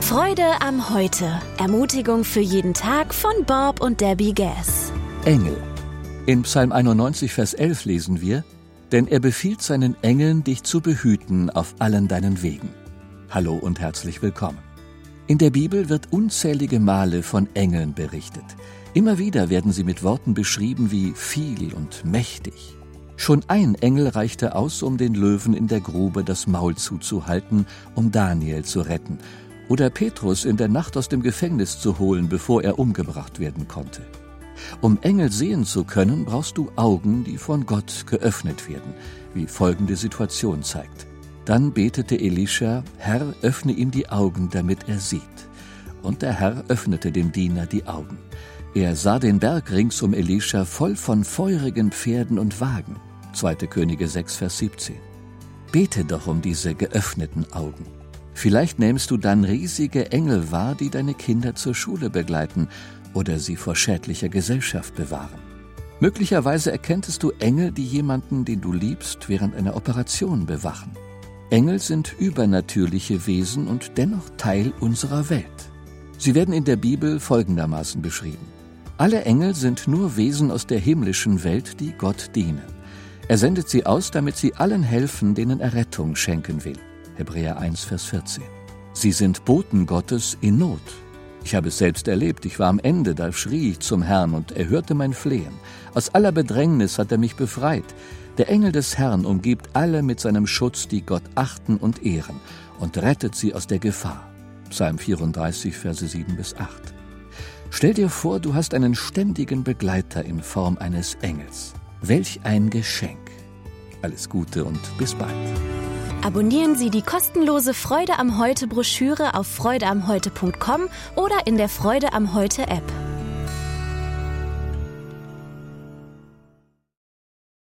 Freude am Heute. Ermutigung für jeden Tag von Bob und Debbie Gass. Engel. In Psalm 91, Vers 11 lesen wir: Denn er befiehlt seinen Engeln, dich zu behüten auf allen deinen Wegen. Hallo und herzlich willkommen. In der Bibel wird unzählige Male von Engeln berichtet. Immer wieder werden sie mit Worten beschrieben wie viel und mächtig. Schon ein Engel reichte aus, um den Löwen in der Grube das Maul zuzuhalten, um Daniel zu retten, oder Petrus in der Nacht aus dem Gefängnis zu holen, bevor er umgebracht werden konnte. Um Engel sehen zu können, brauchst du Augen, die von Gott geöffnet werden, wie folgende Situation zeigt. Dann betete Elisha: Herr, öffne ihm die Augen, damit er sieht. Und der Herr öffnete dem Diener die Augen. Er sah den Berg rings um Elisha voll von feurigen Pferden und Wagen. 2. Könige 6, Vers 17. Bete doch um diese geöffneten Augen. Vielleicht nimmst du dann riesige Engel wahr, die deine Kinder zur Schule begleiten oder sie vor schädlicher Gesellschaft bewahren. Möglicherweise erkenntest du Engel, die jemanden, den du liebst, während einer Operation bewachen. Engel sind übernatürliche Wesen und dennoch Teil unserer Welt. Sie werden in der Bibel folgendermaßen beschrieben: Alle Engel sind nur Wesen aus der himmlischen Welt, die Gott dienen. Er sendet sie aus, damit sie allen helfen, denen er Rettung schenken will. Hebräer 1, Vers 14. Sie sind Boten Gottes in Not. Ich habe es selbst erlebt, ich war am Ende, da schrie ich zum Herrn und er hörte mein Flehen. Aus aller Bedrängnis hat er mich befreit. Der Engel des Herrn umgibt alle mit seinem Schutz, die Gott achten und ehren, und rettet sie aus der Gefahr. Psalm 34, Verse 7 bis 8. Stell dir vor, du hast einen ständigen Begleiter in Form eines Engels. Welch ein Geschenk. Alles Gute und bis bald. Abonnieren Sie die kostenlose Freude am Heute Broschüre auf freudeamheute.com oder in der Freude am Heute App.